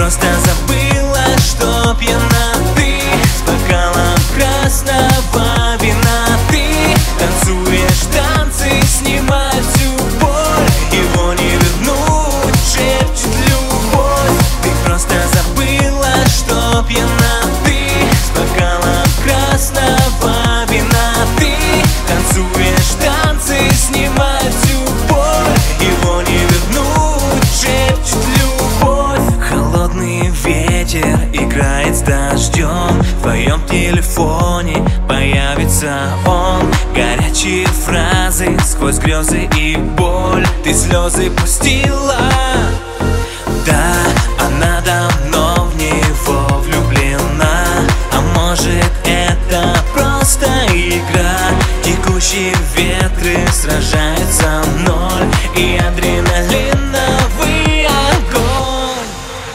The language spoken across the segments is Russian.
просто забыла, что пьяна ты. С бокалом красного вина ты танцуешь танцы, снимать всю боль. Его не вернуть, шепчет любовь. Ты просто забыла, что пьяна ты. С бокалом красного вина ты танцуешь танцы, снимать всю боль. Его не вернуть, шепчет любовь. Холодный ветер играет с дождем. В твоем телефоне появится он. Горячие фразы сквозь грезы и боль. Ты слезы пустила. Да, она давно в него влюблена. А может, это просто игра. Текущие ветры сражаются в ноль. И адреналиновый огонь.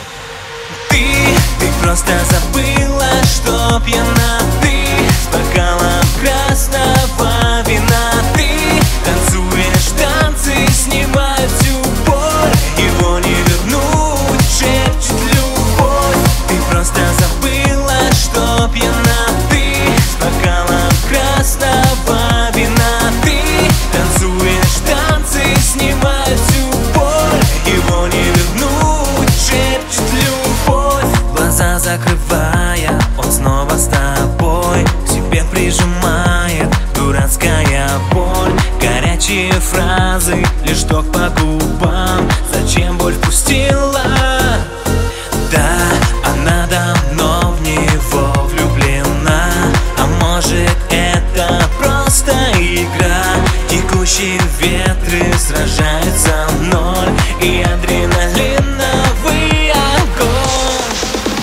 Ты просто забыла, что пьяна ты. С бокалом красного вина ты танцуешь танцы, снимать всю боль. Его не вернуть, шепчет любовь. Ты просто забыла, что пьяна ты. С бокалом красного вина ты танцуешь танцы, снимать всю боль. Его не вернуть, шепчет любовь. Глаза закрывая, он снова с тобой. К себе прижимает дурацкая боль. Горячие фразы, лишь ток по губам. Зачем боль впустила? Да, она давно в него влюблена. А может, это просто игра. Текущие ветры сражаются в ноль. И адреналиновый огонь.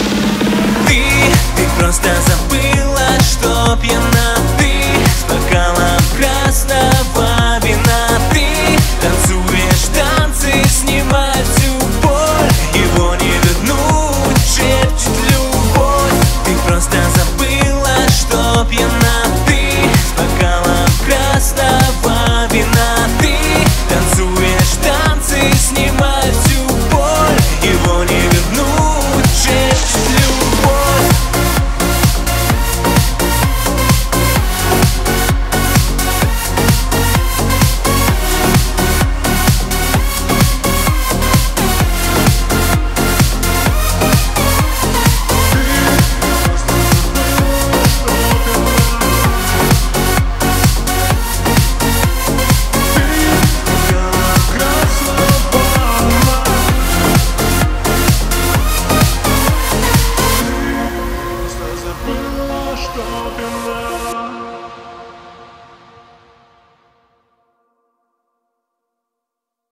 Ты просто забыла, что пьяна ты. С бокалом красного вина ты танцуешь танцы, снимать всю боль. Его не вернуть, шепчет любовь. Ты просто забыла, что пьяна ты. С бокалом красного вина ты танцуешь танцы, снимать всю боль. Его не вернуть, шепчет любовь. Забыла, что пьяна.